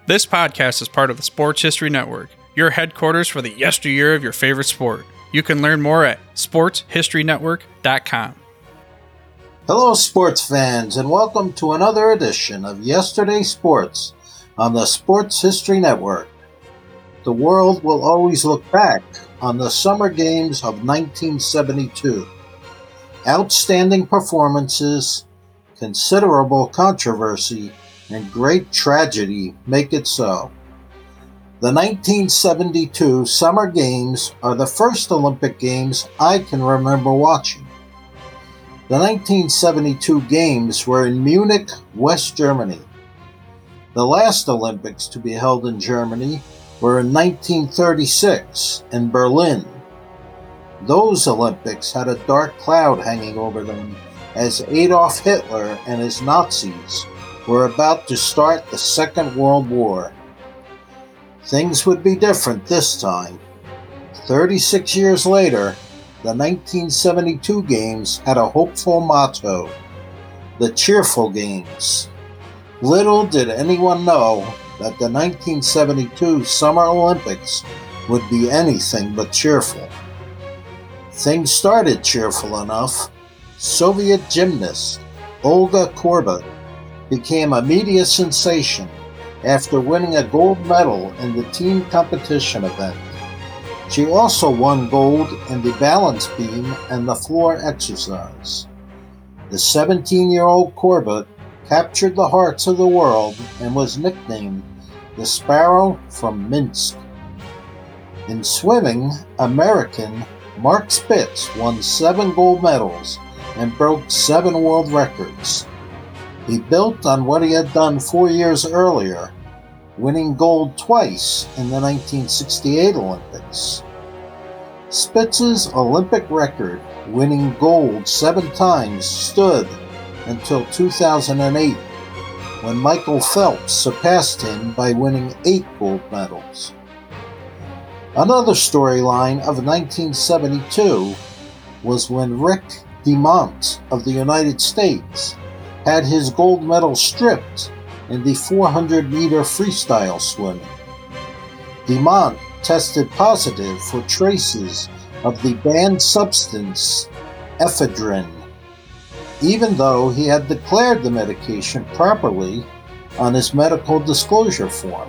This podcast is part of the Sports History Network, your headquarters for the yesteryear of your favorite sport. You can learn more at sportshistorynetwork.com. Hello, sports fans, and welcome to another edition of Yesterday Sports on the Sports History Network. The world will always look back on the Summer Games of 1972. Outstanding performances, considerable controversy, and great tragedy make it so. The 1972 Summer Games are the first Olympic Games I can remember watching. The 1972 Games were in Munich, West Germany. The last Olympics to be held in Germany were in 1936 in Berlin. Those Olympics had a dark cloud hanging over them as Adolf Hitler and his Nazis were about to start the Second World War. Things would be different this time. 36 years later, the 1972 Games had a hopeful motto: the Cheerful Games. Little did anyone know that the 1972 Summer Olympics would be anything but cheerful. Things started cheerful enough. Soviet gymnast Olga Korbut became a media sensation after winning a gold medal in the team competition event. She also won gold in the balance beam and the floor exercise. The 17-year-old Korbut captured the hearts of the world and was nicknamed the Sparrow from Minsk. In swimming, American Mark Spitz won 7 gold medals and broke 7 world records. He built on what he had done 4 years earlier, winning gold twice in the 1968 Olympics. Spitz's Olympic record, winning gold 7 times, stood until 2008, when Michael Phelps surpassed him by winning 8 gold medals. Another storyline of 1972 was when Rick DeMont of the United States had his gold medal stripped in the 400-meter freestyle swimming. DeMont tested positive for traces of the banned substance ephedrine, even though he had declared the medication properly on his medical disclosure form.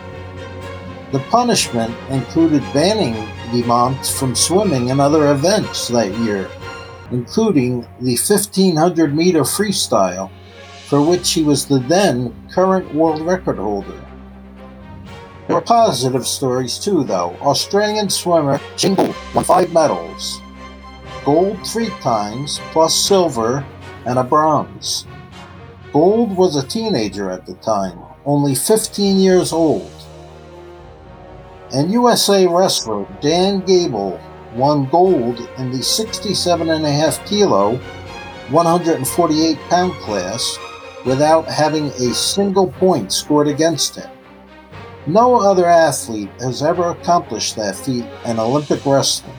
The punishment included banning DeMont from swimming in other events that year, including the 1,500-meter freestyle, for which he was the then current world record holder. There were positive stories too, though. Australian swimmer Jane Gould won 5 medals, gold 3 times, plus silver and a bronze. Gould was a teenager at the time, only 15 years old. And USA wrestler Dan Gable won gold in the 67.5 kilo, 148-pound class without having a single point scored against him. No other athlete has ever accomplished that feat in Olympic wrestling.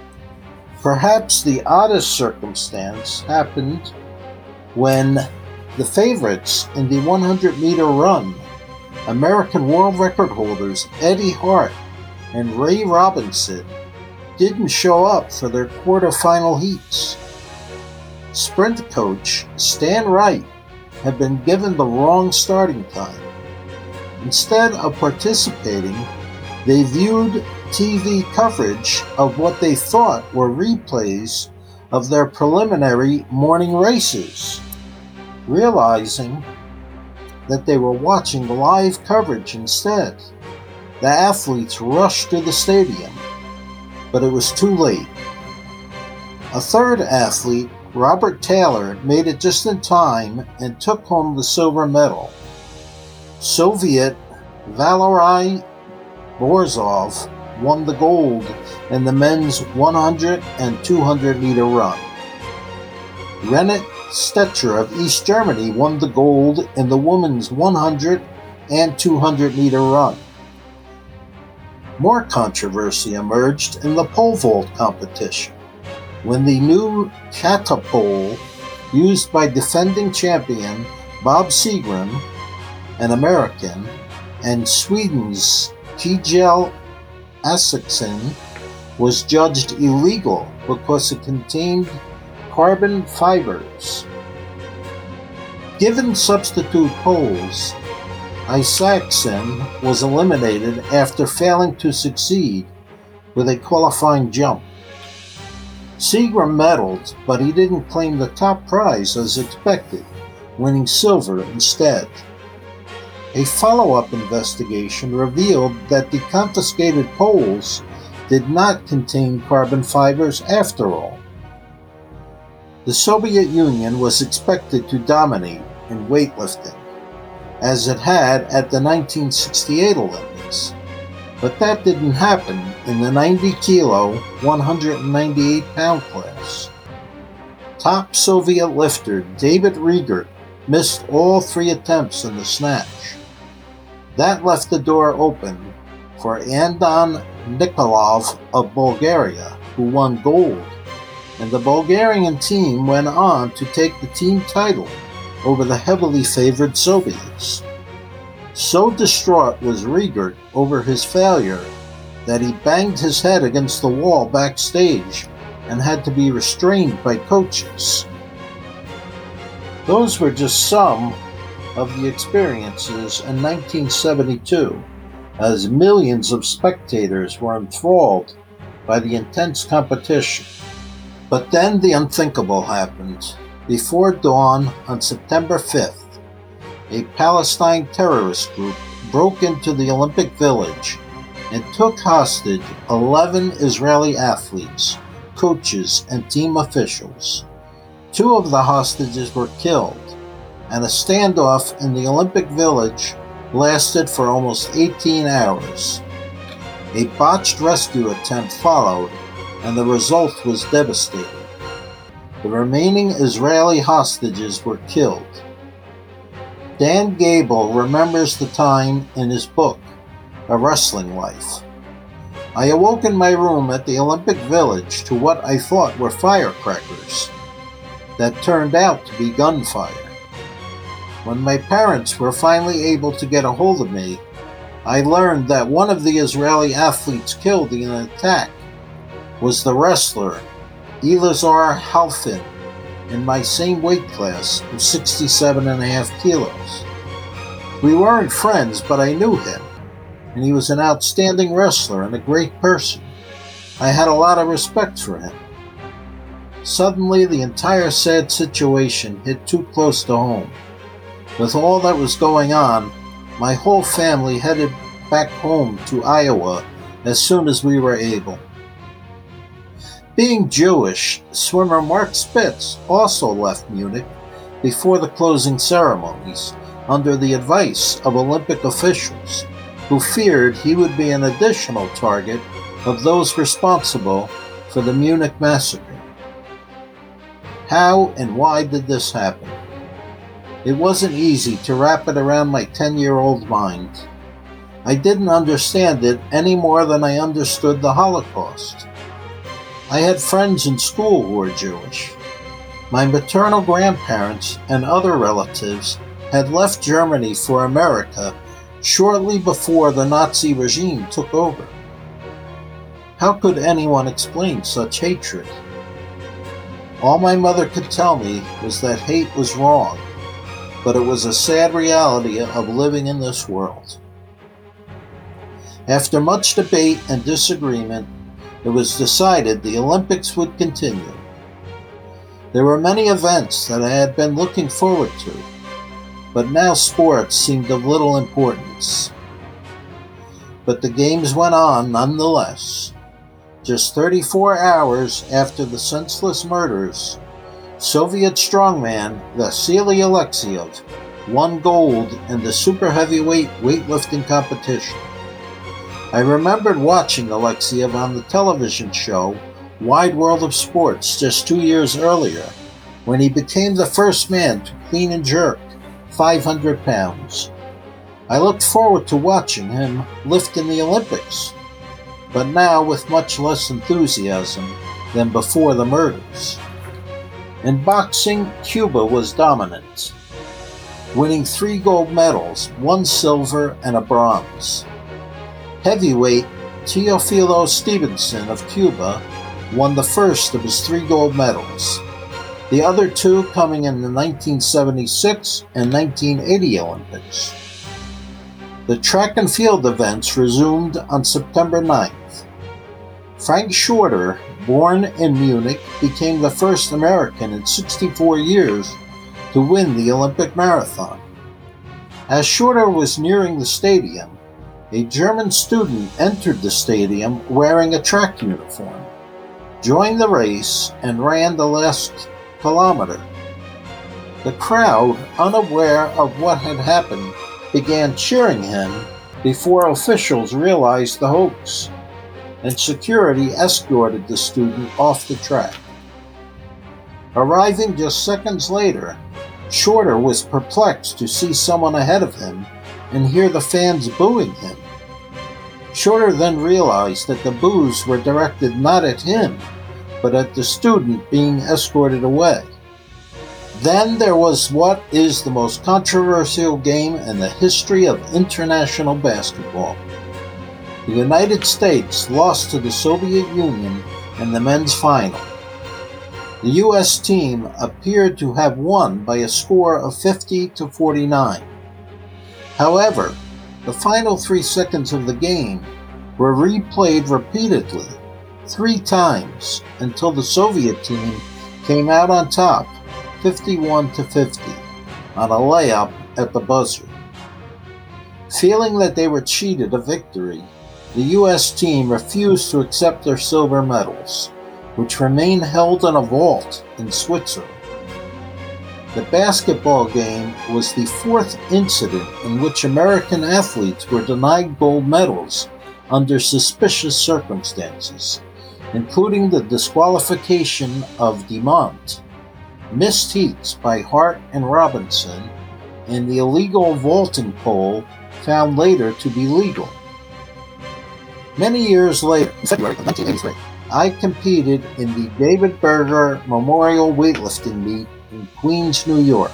Perhaps the oddest circumstance happened when the favorites in the 100-meter run, American world record holders Eddie Hart and Ray Robinson, didn't show up for their quarterfinal heats. Sprint coach Stan Wright had been given the wrong starting time. Instead of participating, they viewed TV coverage of what they thought were replays of their preliminary morning races, realizing that they were watching live coverage instead. The athletes rushed to the stadium, but it was too late. A third athlete, Robert Taylor, made it just in time and took home the silver medal. Soviet Valery Borzov won the gold in the men's 100 and 200-meter run. Renate Stecher of East Germany won the gold in the women's 100 and 200-meter run. More controversy emerged in the pole vault competition, when the new catapole used by defending champion Bob Seagram, an American, and Sweden's Kjell Isaksson was judged illegal because it contained carbon fibers. Given substitute poles, Isaksson was eliminated after failing to succeed with a qualifying jump. Seagram medaled, but he didn't claim the top prize as expected, winning silver instead. A follow-up investigation revealed that the confiscated poles did not contain carbon fibers after all. The Soviet Union was expected to dominate in weightlifting, as it had at the 1968 Olympics, but that didn't happen in the 90 kilo, 198 pound class. Top Soviet lifter David Riegert missed all 3 attempts in the snatch. That left the door open for Anton Nikolov of Bulgaria, who won gold, and the Bulgarian team went on to take the team title over the heavily favored Soviets. So distraught was Riegert over his failure that he banged his head against the wall backstage and had to be restrained by coaches. Those were just some of the experiences in 1972, as millions of spectators were enthralled by the intense competition. But then the unthinkable happened. Before dawn on September 5th, a Palestine terrorist group broke into the Olympic Village and took hostage 11 Israeli athletes, coaches, and team officials. 2 of the hostages were killed, and a standoff in the Olympic Village lasted for almost 18 hours. A botched rescue attempt followed, and the result was devastating. The remaining Israeli hostages were killed. Dan Gable remembers the time in his book, A Wrestling Life. I awoke in my room at the Olympic Village to what I thought were firecrackers that turned out to be gunfire. When my parents were finally able to get a hold of me, I learned that one of the Israeli athletes killed in an attack was the wrestler Elazar Halfin, in my same weight class of 67.5 kilos. We weren't friends, but I knew him, and he was an outstanding wrestler and a great person. I had a lot of respect for him. Suddenly, the entire sad situation hit too close to home. With all that was going on, my whole family headed back home to Iowa as soon as we were able. Being Jewish, swimmer Mark Spitz also left Munich before the closing ceremonies under the advice of Olympic officials, who feared he would be an additional target of those responsible for the Munich massacre. How and why did this happen? It wasn't easy to wrap it around my 10-year-old mind. I didn't understand it any more than I understood the Holocaust. I had friends in school who were Jewish. My maternal grandparents and other relatives had left Germany for America shortly before the Nazi regime took over. How could anyone explain such hatred? All my mother could tell me was that hate was wrong, but it was a sad reality of living in this world. After much debate and disagreement, it was decided the Olympics would continue. There were many events that I had been looking forward to, but now sports seemed of little importance. But the games went on nonetheless. Just 34 hours after the senseless murders, Soviet strongman Vasily Alexiev won gold in the super heavyweight weightlifting competition. I remembered watching Alexiev on the television show Wide World of Sports just 2 years earlier, when he became the first man to clean and jerk 500 pounds. I looked forward to watching him lift in the Olympics, but now with much less enthusiasm than before the murders. In boxing, Cuba was dominant. winning 3 gold medals, 1 silver, and a bronze. Heavyweight Teofilo Stevenson of Cuba won the first of his 3 gold medals, the other 2 coming in the 1976 and 1980 Olympics. The track and field events resumed on September 9th. Frank Shorter, born in Munich, became the first American in 64 years to win the Olympic marathon. As Shorter was nearing the stadium, a German student entered the stadium wearing a track uniform, joined the race, and ran the last kilometer. The crowd, unaware of what had happened, began cheering him before officials realized the hoax, and security escorted the student off the track. Arriving just seconds later, Shorter was perplexed to see someone ahead of him and hear the fans booing him. Shorter then realized that the boos were directed not at him, but at the student being escorted away. Then there was what is the most controversial game in the history of international basketball. The United States lost to the Soviet Union in the men's final. The U.S. team appeared to have won by a score of 50-49. However, the final 3 seconds of the game were replayed repeatedly 3 times until the Soviet team came out on top 51-50 on a layup at the buzzer. Feeling that they were cheated of victory, the U.S. team refused to accept their silver medals, which remain held in a vault in Switzerland. The basketball game was the 4th incident in which American athletes were denied gold medals under suspicious circumstances, including the disqualification of DeMont, missed heats by Hart and Robinson, and the illegal vaulting pole found later to be legal. Many years later, in February of 1983, I competed in the David Berger Memorial Weightlifting Meet in Queens, New York.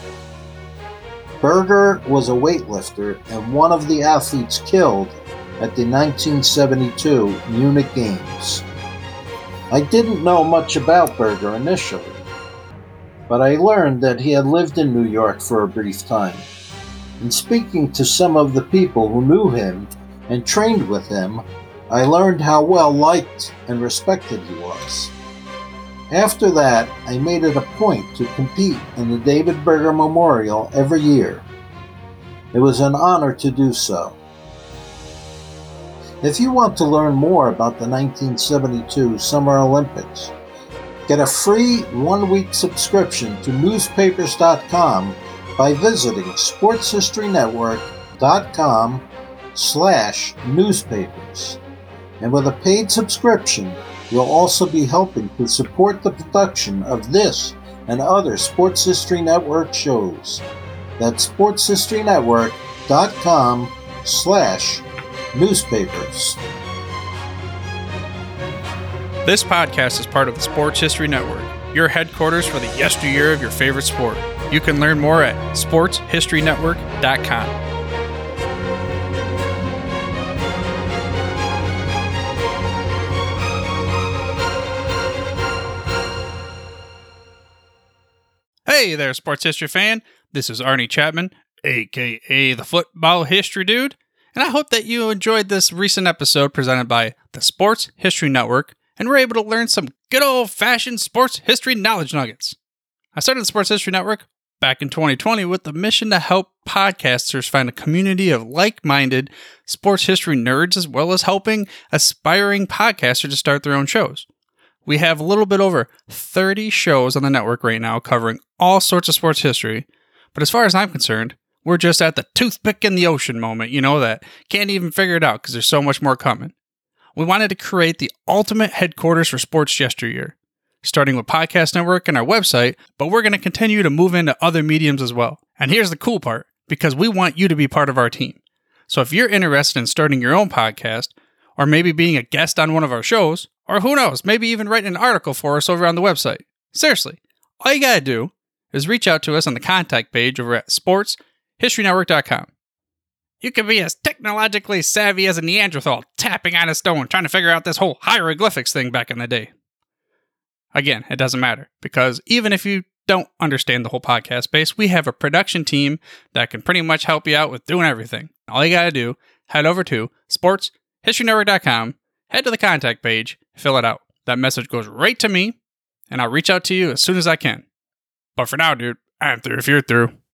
Berger was a weightlifter and one of the athletes killed at the 1972 Munich Games. I didn't know much about Berger initially, but I learned that he had lived in New York for a brief time. In speaking to some of the people who knew him and trained with him, I learned how well liked and respected he was. After that, I made it a point to compete in the David Berger Memorial every year. It was an honor to do so. If you want to learn more about the 1972 Summer Olympics, get a free 1-week subscription to newspapers.com by visiting sportshistorynetwork.com/newspapers. And with a paid subscription, you'll also be helping to support the production of this and other Sports History Network shows. That's sportshistorynetwork.com/newspapers. This podcast is part of the Sports History Network, your headquarters for the yesteryear of your favorite sport. You can learn more at sportshistorynetwork.com. Hey there, sports history fan. This is Arnie Chapman, aka the Football History Dude, and I hope that you enjoyed this recent episode presented by the Sports History Network and were able to learn some good old-fashioned sports history knowledge nuggets. I started the Sports History Network back in 2020 with the mission to help podcasters find a community of like-minded sports history nerds, as well as helping aspiring podcasters to start their own shows. We have a little bit over 30 shows on the network right now covering all sorts of sports history, but as far as I'm concerned, we're just at the toothpick in the ocean moment, that can't even figure it out because there's so much more coming. We wanted to create the ultimate headquarters for sports yesteryear, starting with Podcast Network and our website, but we're going to continue to move into other mediums as well. And here's the cool part, because we want you to be part of our team. So if you're interested in starting your own podcast, or maybe being a guest on one of our shows, or who knows, maybe even writing an article for us over on the website. Seriously, all you gotta do is reach out to us on the contact page over at sports sportshistorynetwork.com. You can be as technologically savvy as a Neanderthal tapping on a stone trying to figure out this whole hieroglyphics thing back in the day. Again, it doesn't matter, because even if you don't understand the whole podcast space, we have a production team that can pretty much help you out with doing everything. All you gotta do, head over to sportshistorynetwork.com, head to the contact page, fill it out. That message goes right to me, and I'll reach out to you as soon as I can. But for now, dude, I'm through if you're through.